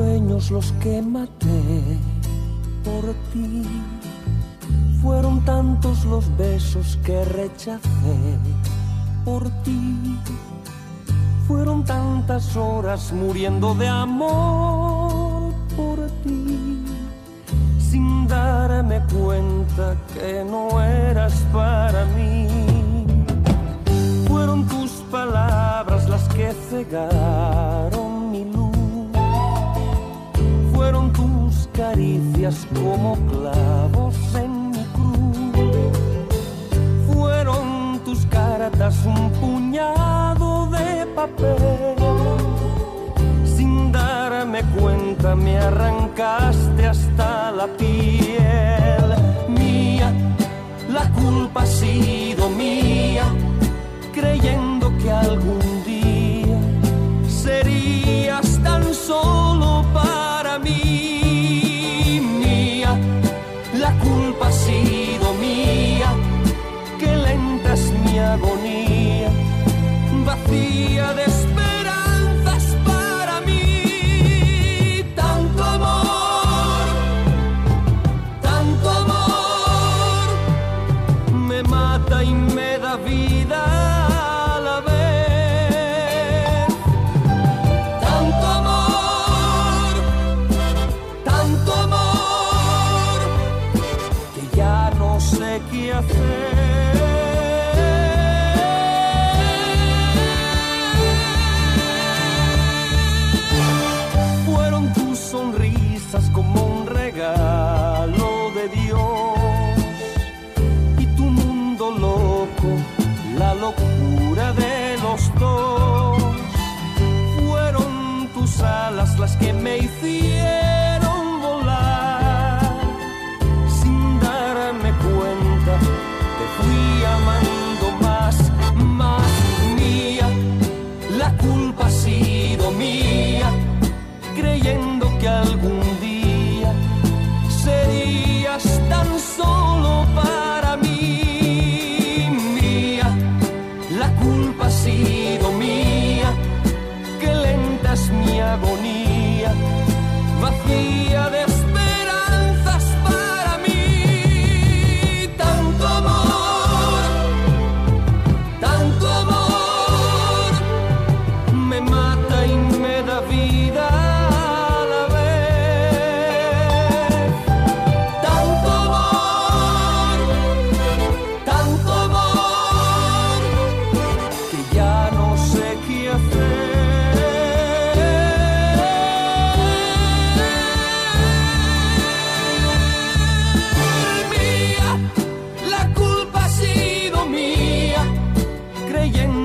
sueños los que maté por ti. Fueron tantos los besos que rechacé por ti. Fueron tantas horas muriendo de amor por ti, sin darme cuenta que no eras para mí. Fueron tus palabras las que cegaron mi luz. Fueron tus caricias como clavos en mi cruz. Fueron tus cartas un puñado de papel. Sin darme cuenta me arrancaste hasta la piel. Mía, la culpa ha sido mía, creyendo que algún día serías tan solo para mí. Mía, la culpa ha sido mía, que lenta es mi agonía, vacía de esperanzas para mí. Tanto amor me mata y me da vida a la vez. Tanto amor, que ya no sé qué hacer. Fueron tus sonrisas como un regalo de Dios, y tu mundo loco, la locura de los dos. Fueron tus alas las que me hicieron volar. Sin darme cuenta te fui amando más. Mía, la culpa ha sido mía, creyendo que algún día serías tan solo para mí. Mía, la culpa ha sido mía, que lenta es mi agonía, vacía de esperanzas para mí. Tanto amor, me mata y me da vida a la vez. Tanto amor, que ya no sé qué hacer. Mía, la culpa ha sido mía, creyendo